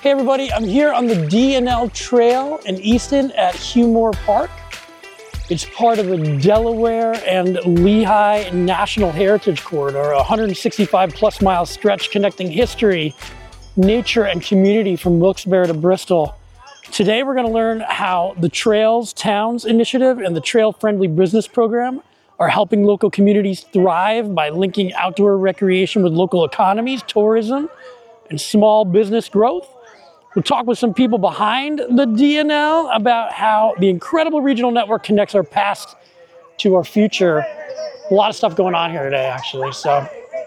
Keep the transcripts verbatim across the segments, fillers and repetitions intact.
Hey everybody, I'm here on the D and L Trail in Easton at Hugh Park. It's part of the Delaware and Lehigh National Heritage Corridor, a one hundred sixty-five plus mile stretch connecting history, nature, and community from Wilkes-Barre to Bristol. Today we're going to learn how the Trails Towns Initiative and the Trail Friendly Business Program are helping local communities thrive by linking outdoor recreation with local economies, tourism, and small business growth. We'll talk with some people behind the D and L about how the incredible regional network connects our past to our future. A lot of stuff going on here today, actually. So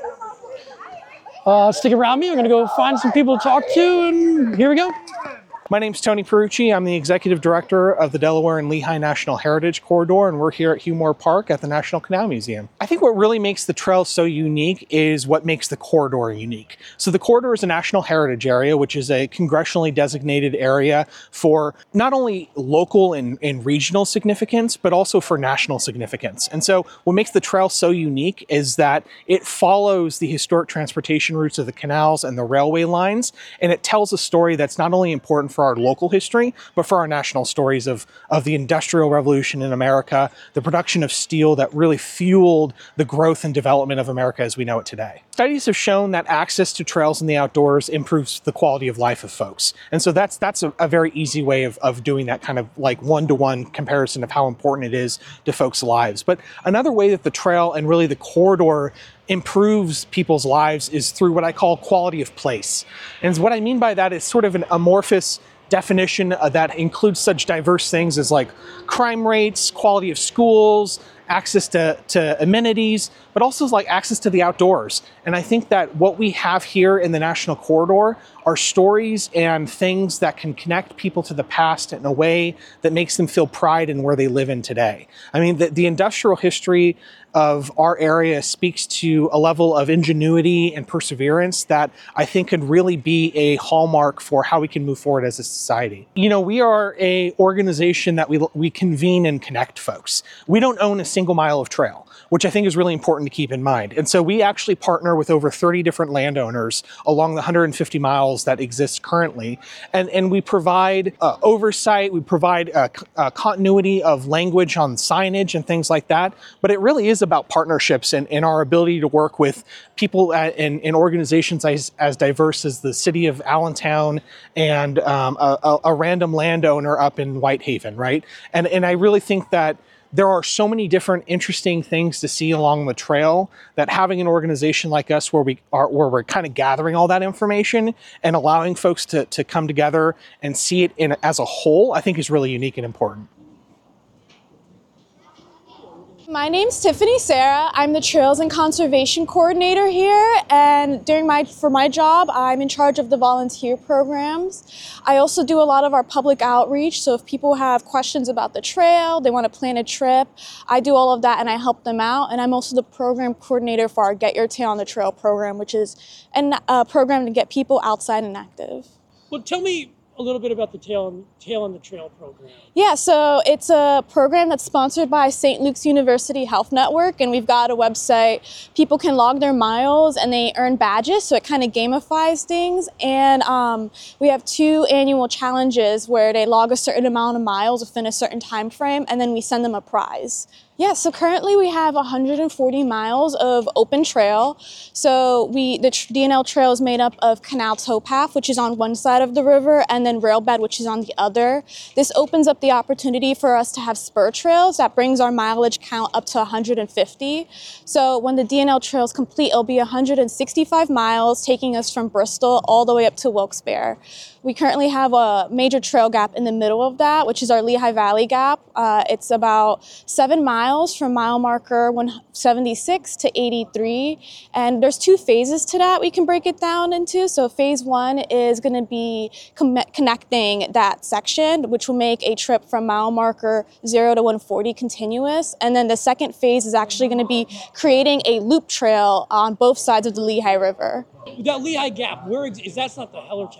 uh, stick around me. I'm going to go find some people to talk to, and here we go. My name's Tony Perucci. I'm the Executive Director of the Delaware and Lehigh National Heritage Corridor, and we're here at Hugh Park at the National Canal Museum. I think what really makes the trail so unique is what makes the corridor unique. So the corridor is a National Heritage Area, which is a congressionally designated area for not only local and, and regional significance, but also for national significance. And so what makes the trail so unique is that it follows the historic transportation routes of the canals and the railway lines, and it tells a story that's not only important for our local history, but for our national stories of, of the Industrial Revolution in America, the production of steel that really fueled the growth and development of America as we know it today. Studies have shown that access to trails in the outdoors improves the quality of life of folks. And so that's that's a, a very easy way of, of doing that kind of like one-to-one comparison of how important it is to folks' lives. But another way that the trail and really the corridor improves people's lives is through what I call quality of place. And what I mean by that is sort of an amorphous definition uh, that includes such diverse things as like crime rates, quality of schools, access to, to amenities, but also like access to the outdoors. And I think that what we have here in the National Corridor are stories and things that can connect people to the past in a way that makes them feel pride in where they live in today. I mean, the, the industrial history of our area speaks to a level of ingenuity and perseverance that I think could really be a hallmark for how we can move forward as a society. You know, we are a organization that we, we convene and connect folks. We don't own a single mile of trail, which I think is really important to keep in mind. And so we actually partner with over thirty different landowners along the one hundred fifty miles that exist currently. And, and we provide uh, oversight, we provide uh, c- uh, continuity of language on signage and things like that. But it really is about partnerships and, and our ability to work with people at, and, and organizations as, as diverse as the city of Allentown and um, a, a random landowner up in Whitehaven, right? And, and I really think that there are so many different interesting things to see along the trail that having an organization like us where we are, where we're kind of gathering all that information and allowing folks to, to come together and see it in as a whole, I think is really unique and important. My name's Tiffany Sarah. I'm the Trails and Conservation Coordinator here, and during my for my job, I'm in charge of the volunteer programs. I also do a lot of our public outreach, so if people have questions about the trail, they want to plan a trip, I do all of that and I help them out. And I'm also the program coordinator for our Get Your Tail on the Trail program, which is a uh, program to get people outside and active. Well, tell me a little bit about the Tail on, Tail on the Trail program. Yeah, so it's a program that's sponsored by Saint Luke's University Health Network, and we've got a website. People can log their miles and they earn badges, so it kind of gamifies things. And um, we have two annual challenges where they log a certain amount of miles within a certain time frame, and then we send them a prize. Yeah, so currently we have one hundred forty miles of open trail. So we the D and L Trail is made up of canal towpath, which is on one side of the river, and then rail bed, which is on the other. This opens up the opportunity for us to have spur trails that brings our mileage count up to one hundred fifty. So when the D and L Trail is complete, it'll be one hundred sixty-five miles, taking us from Bristol all the way up to Wilkes-Barre. We currently have a major trail gap in the middle of that, which is our Lehigh Valley Gap. Uh, it's about seven miles from mile marker one seventy-six to eighty-three. And there's two phases to that we can break it down into. So phase one is going to be com- connecting that section, which will make a trip from mile marker zero to one forty continuous. And then the second phase is actually going to be creating a loop trail on both sides of the Lehigh River. That Lehigh Gap, where is that's not the Hellertown Gap?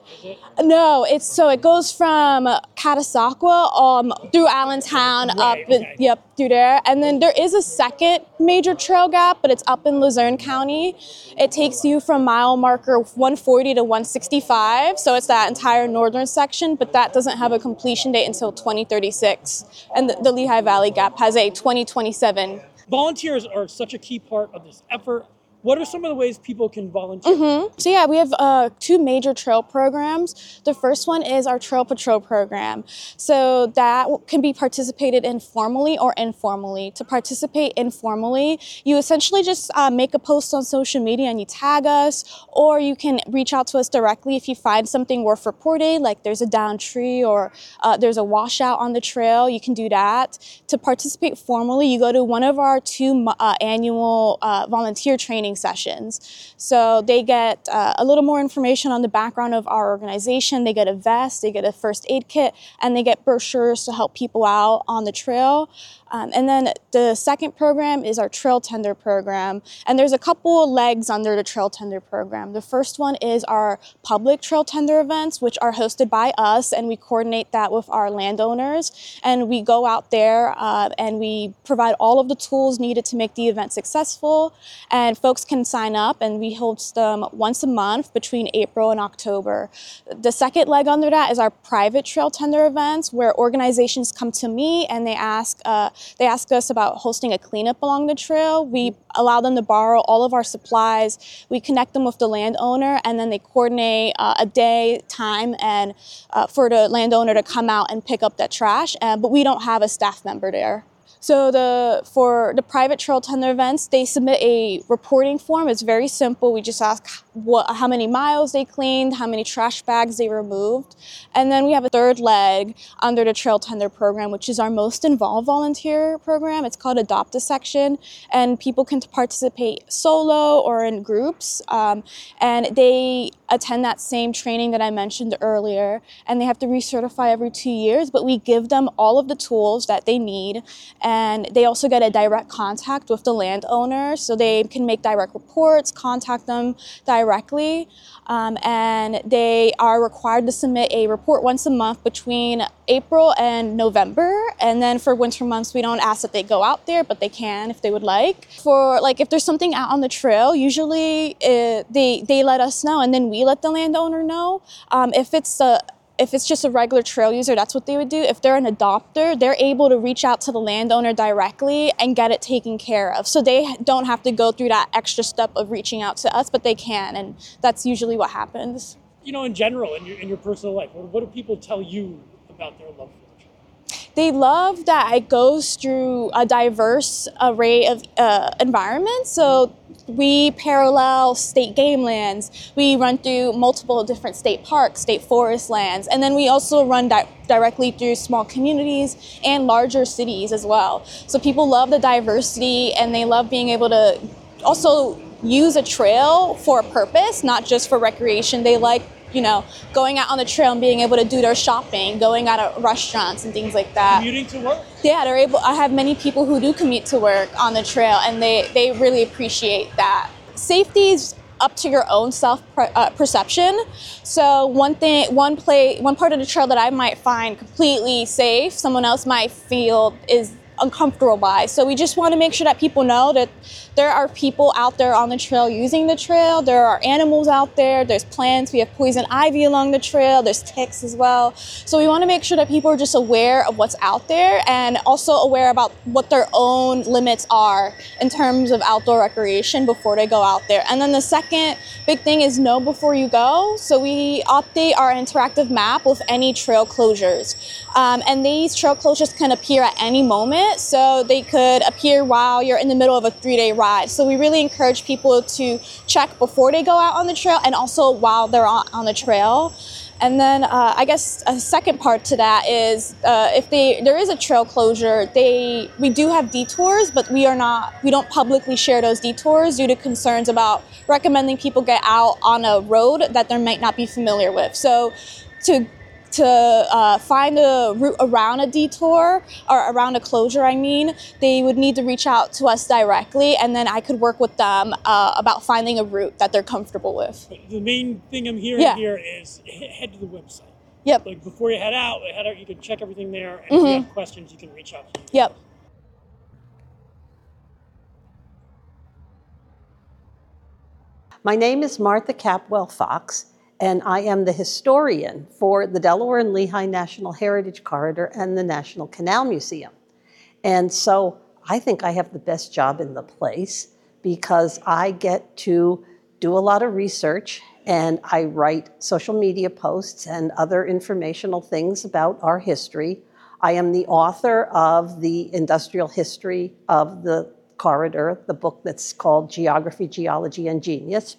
No, it's so it goes from Catasauqua um, through Allentown Right, up, okay. yep, through there, and then there is a second major trail gap, but it's up in Luzerne County. It takes you from mile marker one forty to one sixty-five, so it's that entire northern section, but that doesn't have a completion date until twenty thirty-six, and the, the Lehigh Valley Gap has a twenty twenty-seven. Volunteers are such a key part of this effort. What are some of the ways people can volunteer? Mm-hmm. So yeah, we have uh, two major trail programs. The first one is our Trail Patrol program. So that can be participated in formally or informally. To participate informally, you essentially just uh, make a post on social media and you tag us, or you can reach out to us directly if you find something worth reporting, like there's a downed tree or uh, there's a washout on the trail, you can do that. To participate formally, you go to one of our two uh, annual uh, volunteer training sessions. So they get uh, a little more information on the background of our organization. They get a vest, they get a first aid kit, and they get brochures to help people out on the trail. Um, and then the second program is our Trail Tender program. And there's a couple legs under the Trail Tender program. The first one is our public Trail Tender events, which are hosted by us, and we coordinate that with our landowners. And we go out there uh, and we provide all of the tools needed to make the event successful. And folks can sign up, and we host them once a month between April and October. The second leg under that is our private Trail Tender events, where organizations come to me and they ask uh, They ask us about hosting a cleanup along the trail. We allow them to borrow all of our supplies. We connect them with the landowner, and then they coordinate uh, a day, time, and uh, for the landowner to come out and pick up that trash. Uh, but we don't have a staff member there. So the for the private Trail Tender events, they submit a reporting form. It's very simple. We just ask what, how many miles they cleaned, how many trash bags they removed. And then we have a third leg under the Trail Tender program, which is our most involved volunteer program. It's called Adopt a Section, and people can participate solo or in groups. Um, and they attend that same training that I mentioned earlier, and they have to recertify every two years, but we give them all of the tools that they need. And they also get a direct contact with the landowner, so they can make direct reports, contact them directly, um, and they are required to submit a report once a month between April and November. And then for winter months, we don't ask that they go out there, but they can if they would like. For like, if there's something out on the trail, usually it, they they let us know, and then we let the landowner know. Um, if it's a If it's just a regular trail user, that's what they would do. If they're an adopter, they're able to reach out to the landowner directly and get it taken care of. So they don't have to go through that extra step of reaching out to us, but they can, and that's usually what happens. You know, in general, in your, in your personal life, what, what do people tell you about their love for the trail? They love that it goes through a diverse array of uh, environments. So we parallel state game lands. We run through multiple different state parks, state forest lands, and then we also run di- directly through small communities and larger cities as well. So people love the diversity, and they love being able to also use a trail for a purpose, not just for recreation. They like, you know, going out on the trail and being able to do their shopping, going out at restaurants and things like that. Commuting to work? Yeah, they're able. I have many people who do commute to work on the trail, and they, they really appreciate that. Safety is up to your own self uh, perception. So one thing, one play, one part of the trail that I might find completely safe, someone else might feel is uncomfortable by. So we just want to make sure that people know that there are people out there on the trail using the trail. There are animals out there. There's plants. We have poison ivy along the trail. There's ticks as well. So we want to make sure that people are just aware of what's out there, and also aware about what their own limits are in terms of outdoor recreation before they go out there. And then the second big thing is know before you go. So we update our interactive map with any trail closures. Um, and these trail closures can appear at any moment. So they could appear while you're in the middle of a three-day ride. So we really encourage people to check before they go out on the trail, and also while they're on, on the trail. And then uh, I guess a second part to that is uh, if they there is a trail closure, they we do have detours, but we are not we don't publicly share those detours due to concerns about recommending people get out on a road that they might not be familiar with. So to to uh, find a route around a detour, or around a closure, I mean, they would need to reach out to us directly, and then I could work with them uh, about finding a route that they're comfortable with. The main thing I'm hearing Yeah. here is head to the website. Yep. Like before you head out, head out, you can check everything there, and Mm-hmm. if you have questions, you can reach out to you. Yep. My name is Martha Capwell Fox, and I am the historian for the Delaware and Lehigh National Heritage Corridor and the National Canal Museum. And so I think I have the best job in the place because I get to do a lot of research and I write social media posts and other informational things about our history. I am the author of the industrial history of the corridor, the book that's called Geography, Geology, and Genius.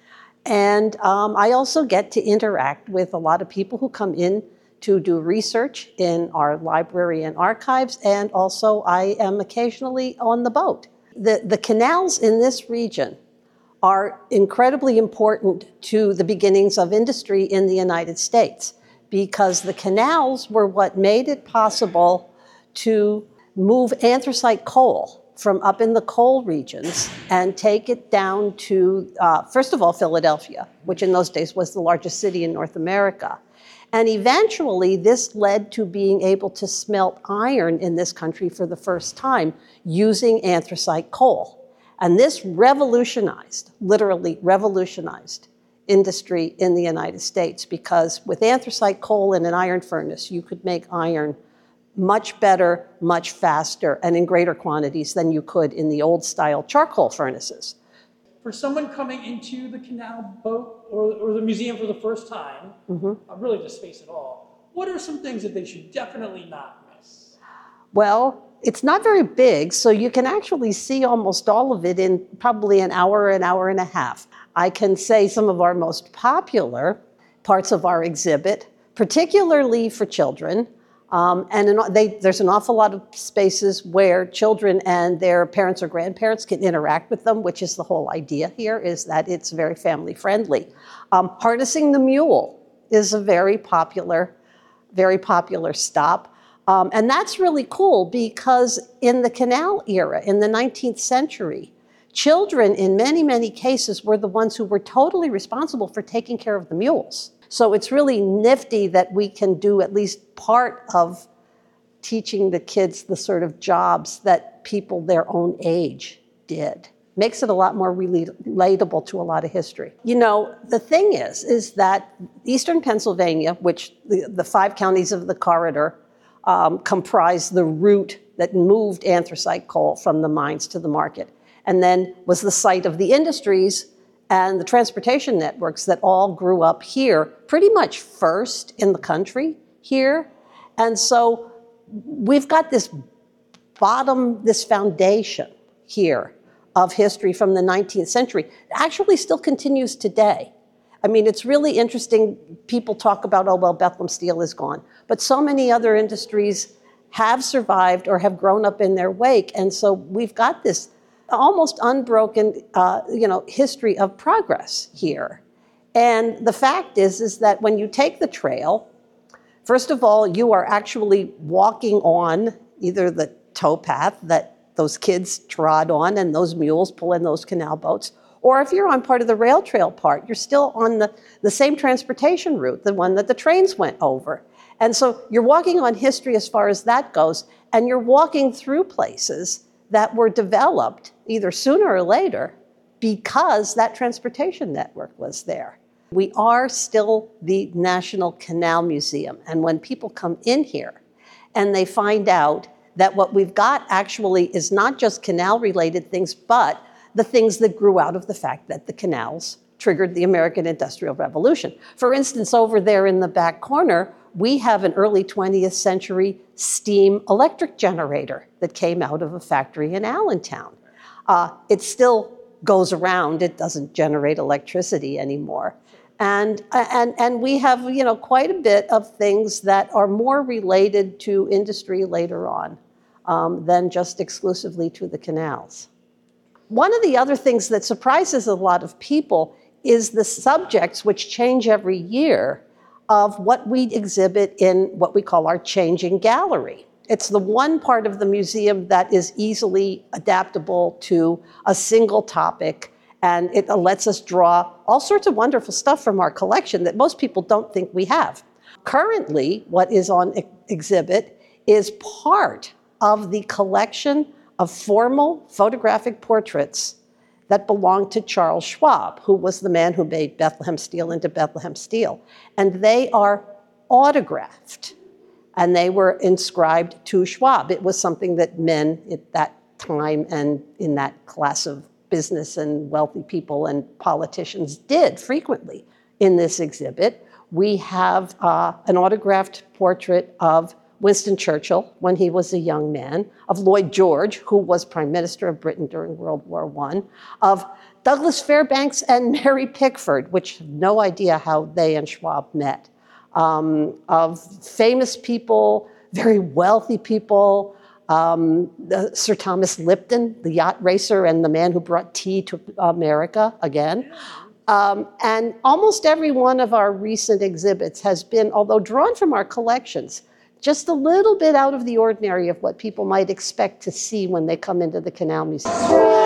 And um, I also get to interact with a lot of people who come in to do research in our library and archives, and also I am occasionally on the boat. The, the canals in this region are incredibly important to the beginnings of industry in the United States, because the canals were what made it possible to move anthracite coal from up in the coal regions and take it down to, uh, first of all, Philadelphia, which in those days was the largest city in North America. And eventually, this led to being able to smelt iron in this country for the first time using anthracite coal. And this revolutionized, literally revolutionized, industry in the United States, because with anthracite coal in an iron furnace, you could make iron much better, much faster, and in greater quantities than you could in the old-style charcoal furnaces. For someone coming into the canal boat or, or the museum for the first time, Mm-hmm. uh, really just face it all, what are some things that they should definitely not miss? Well, it's not very big, so you can actually see almost all of it in probably an hour, an hour and a half. I can say some of our most popular parts of our exhibit, particularly for children, Um, and an, they, there's an awful lot of spaces where children and their parents or grandparents can interact with them, which is the whole idea here, is that it's very family friendly. Um, harnessing the mule is a very popular, very popular stop. Um, and that's really cool because in the canal era, in the nineteenth century, children in many, many cases were the ones who were totally responsible for taking care of the mules. So it's really nifty that we can do at least part of teaching the kids the sort of jobs that people their own age did. Makes it a lot more relatable to a lot of history. You know, the thing is, is that Eastern Pennsylvania, which the, the five counties of the corridor um, comprise the route that moved anthracite coal from the mines to the market, and then was the site of the industries and the transportation networks that all grew up here, pretty much first in the country here. And so we've got this bottom, this foundation here of history from the nineteenth century. It actually still continues today. I mean, it's really interesting. People talk about, oh, well, Bethlehem Steel is gone. But so many other industries have survived or have grown up in their wake. And so we've got this almost unbroken, uh, you know, history of progress here. And the fact is, is that when you take the trail, first of all, you are actually walking on either the towpath that those kids trod on and those mules pull in those canal boats, or if you're on part of the rail trail part, you're still on the, the same transportation route, the one that the trains went over. And so you're walking on history as far as that goes, and you're walking through places that were developed either sooner or later because that transportation network was there. We are still the National Canal Museum, and when people come in here and they find out that what we've got actually is not just canal-related things, but the things that grew out of the fact that the canals triggered the American Industrial Revolution. For instance, over there in the back corner, we have an early twentieth century steam electric generator that came out of a factory in Allentown. Uh, it still goes around. It doesn't generate electricity anymore. And, and, and we have, you know, quite a bit of things that are more related to industry later on um, than just exclusively to the canals. One of the other things that surprises a lot of people is the subjects, which change every year, of what we exhibit in what we call our changing gallery. It's the one part of the museum that is easily adaptable to a single topic, and it lets us draw all sorts of wonderful stuff from our collection that most people don't think we have. Currently, what is on ex- exhibit is part of the collection of formal photographic portraits that belonged to Charles Schwab, who was the man who made Bethlehem Steel into Bethlehem Steel. And they are autographed, and they were inscribed to Schwab. It was something that men at that time and in that class of business and wealthy people and politicians did frequently. In this exhibit, we have uh, an autographed portrait of Winston Churchill when he was a young man, of Lloyd George, who was Prime Minister of Britain during World War One, of Douglas Fairbanks and Mary Pickford, which have no idea how they and Schwab met, um, of famous people, very wealthy people, um, the, Sir Thomas Lipton, the yacht racer and the man who brought tea to America again. Um, and almost every one of our recent exhibits has been, although drawn from our collections, just a little bit out of the ordinary of what people might expect to see when they come into the Canal Museum.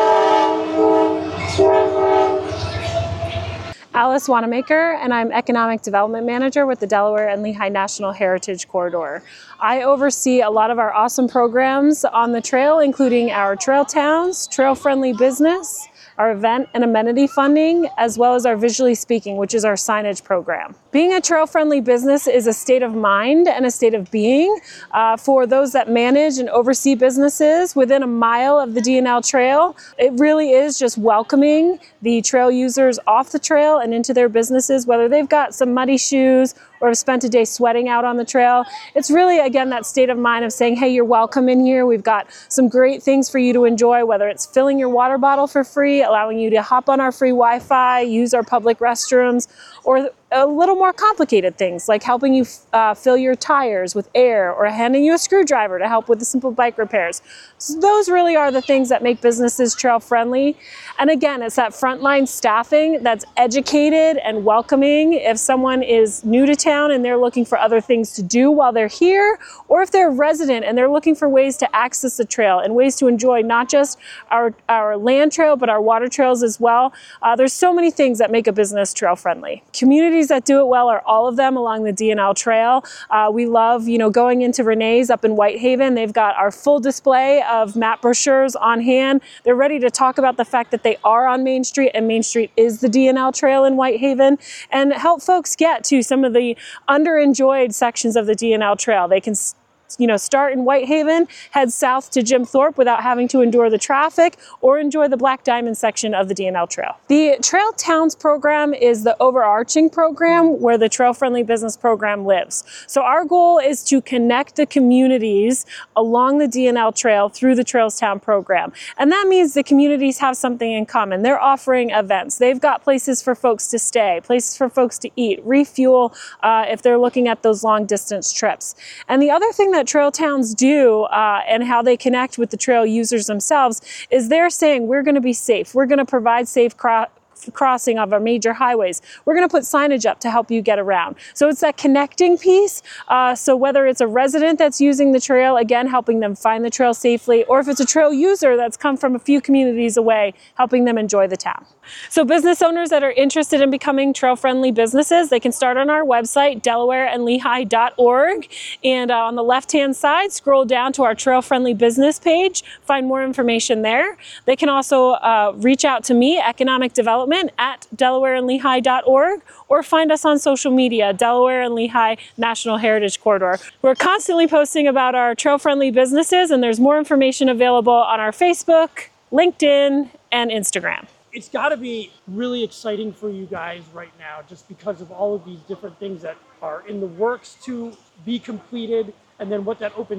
Alice Wanamaker, and I'm Economic Development Manager with the Delaware and Lehigh National Heritage Corridor. I oversee a lot of our awesome programs on the trail, including our trail towns, trail-friendly business, our event and amenity funding, as well as our Visually Speaking, which is our signage program. Being a trail-friendly business is a state of mind and a state of being uh, for those that manage and oversee businesses within a mile of the D and L Trail. It really is just welcoming the trail users off the trail and into their businesses, whether they've got some muddy shoes or have spent a day sweating out on the trail. It's really, again, that state of mind of saying, hey, you're welcome in here. We've got some great things for you to enjoy, whether it's filling your water bottle for free, allowing you to hop on our free Wi-Fi, use our public restrooms, or a little more complicated things like helping you uh, fill your tires with air or handing you a screwdriver to help with the simple bike repairs. So those really are the things that make businesses trail friendly. And again, it's that frontline staffing that's educated and welcoming. If someone is new to town and they're looking for other things to do while they're here, or if they're a resident and they're looking for ways to access the trail and ways to enjoy not just our, our land trail, but our water trails as well. Uh, there's so many things that make a business trail friendly. Communities that do it well are all of them along the D and L Trail. Uh, we love, you know, going into Renee's up in Whitehaven. They've got our full display of map brochures on hand. They're ready to talk about the fact that they are on Main Street, and Main Street is the D and L Trail in Whitehaven, and help folks get to some of the under-enjoyed sections of the D and L Trail. They can you know, start in Whitehaven, head south to Jim Thorpe without having to endure the traffic, or enjoy the Black Diamond section of the D and L Trail. The Trail Towns program is the overarching program where the Trail Friendly Business program lives. So our goal is to connect the communities along the D and L Trail through the Trails Town program. And that means the communities have something in common. They're offering events. They've got places for folks to stay, places for folks to eat, refuel uh, if they're looking at those long distance trips. And the other thing that that trail towns do uh, and how they connect with the trail users themselves is they're saying we're going to be safe. We're going to provide safe cro- crossing of our major highways. We're going to put signage up to help you get around. So it's that connecting piece. Uh, so whether it's a resident that's using the trail, again, helping them find the trail safely, or if it's a trail user that's come from a few communities away, helping them enjoy the town. So business owners that are interested in becoming trail-friendly businesses, they can start on our website, delaware and lehigh dot org. And uh, on the left-hand side, scroll down to our trail-friendly business page, find more information there. They can also uh, reach out to me, Economic Development, at delaware and lehigh dot org, or find us on social media, Delaware and Lehigh National Heritage Corridor. We're constantly posting about our trail-friendly businesses, and there's more information available on our Facebook, LinkedIn, and Instagram. It's got to be really exciting for you guys right now, just because of all of these different things that are in the works to be completed, and then what that opens up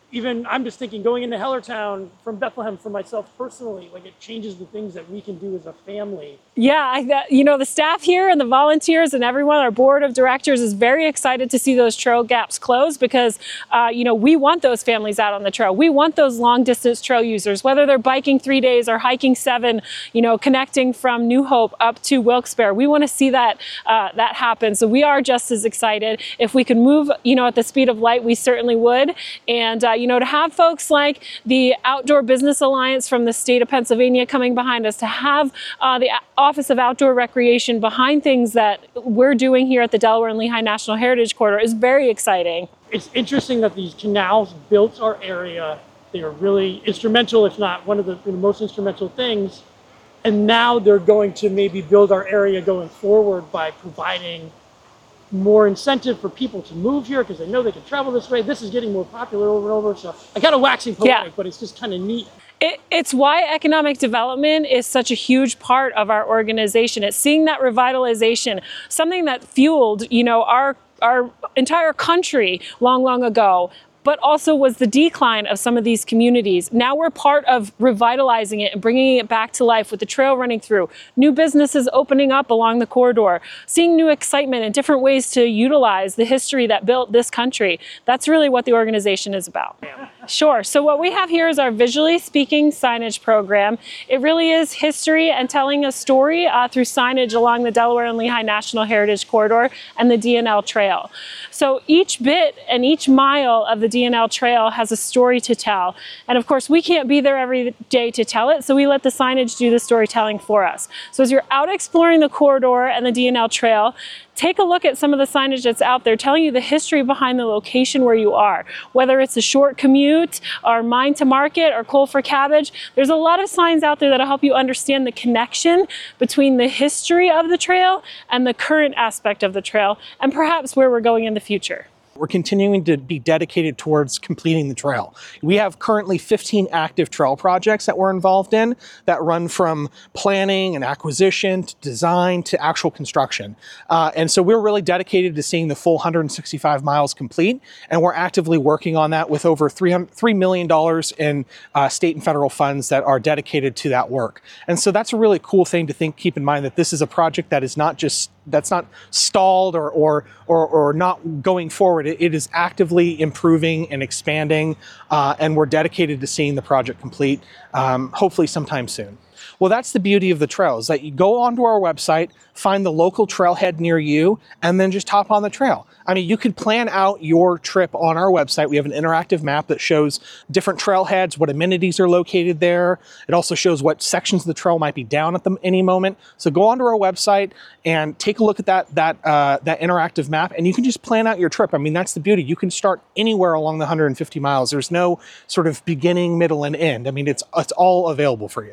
even I'm just thinking going into Hellertown from Bethlehem for myself personally, like it changes the things that we can do as a family. Yeah, I, that, you know, the staff here and the volunteers and everyone, our board of directors is very excited to see those trail gaps close because, uh, you know, we want those families out on the trail. We want those long distance trail users, whether they're biking three days or hiking seven, you know, connecting from New Hope up to Wilkes-Barre. We want to see that, uh, that happen. So we are just as excited. If we could move, you know, at the speed of light, we certainly would. And, uh, you know, to have folks like the Outdoor Business Alliance from the state of Pennsylvania coming behind us, to have uh, the Office of Outdoor Recreation behind things that we're doing here at the Delaware and Lehigh National Heritage Corridor is very exciting. It's interesting that these canals built our area. They are really instrumental, if not one of the, the most instrumental things. And now they're going to maybe build our area going forward by providing more incentive for people to move here because they know they can travel this way. This is getting more popular over and over. So I kind of waxing poetic, yeah. But it's just kind of neat. It, it's why economic development is such a huge part of our organization. It's seeing that revitalization, something that fueled, you know, our our entire country long, long ago, but also was the decline of some of these communities. Now we're part of revitalizing it and bringing it back to life with the trail running through, new businesses opening up along the corridor, seeing new excitement and different ways to utilize the history that built this country. That's really what the organization is about. Sure. So what we have here is our visually speaking signage program. It really is history and telling a story uh, through signage along the Delaware and Lehigh National Heritage Corridor and the D N L Trail. So each bit and each mile of the D N L Trail has a story to tell. And of course, we can't be there every day to tell it, so we let the signage do the storytelling for us. So as you're out exploring the corridor and the D N L Trail, take a look at some of the signage that's out there telling you the history behind the location where you are. Whether it's a short commute or mine to market or coal for cabbage, there's a lot of signs out there that'll help you understand the connection between the history of the trail and the current aspect of the trail and perhaps where we're going in the future. We're continuing to be dedicated towards completing the trail. We have currently fifteen active trail projects that we're involved in that run from planning and acquisition to design to actual construction. Uh, and so we're really dedicated to seeing the full one hundred sixty-five miles complete. And we're actively working on that with over three million dollars in uh, state and federal funds that are dedicated to that work. And so that's a really cool thing to think, keep in mind that this is a project that is not just that's not stalled or, or, or, or not going forward. It, it is actively improving and expanding, uh, and we're dedicated to seeing the project complete, um, hopefully sometime soon. Well, that's the beauty of the trail, is that you go onto our website, find the local trailhead near you, and then just hop on the trail. I mean, you could plan out your trip on our website. We have an interactive map that shows different trailheads, what amenities are located there. It also shows what sections of the trail might be down at the, any moment. So go onto our website and take a look at that, that, uh, that interactive map, and you can just plan out your trip. I mean, that's the beauty. You can start anywhere along the one hundred fifty miles. There's no sort of beginning, middle, and end. I mean, it's, it's all available for you.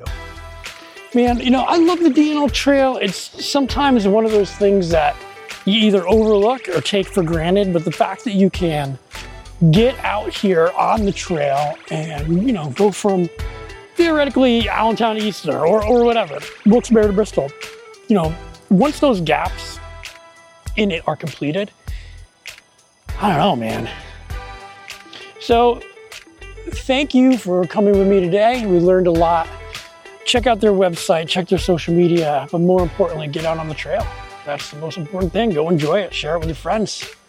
Man, you know, I love the D N L Trail. It's sometimes one of those things that you either overlook or take for granted, but the fact that you can get out here on the trail and, you know, go from theoretically Allentown East or, or, or whatever, Wilkes-Barre to Bristol, you know, once those gaps in it are completed, I don't know, man. So thank you for coming with me today. We learned a lot. Check out their website, check their social media, but more importantly, get out on the trail. That's the most important thing. Go enjoy it, share it with your friends.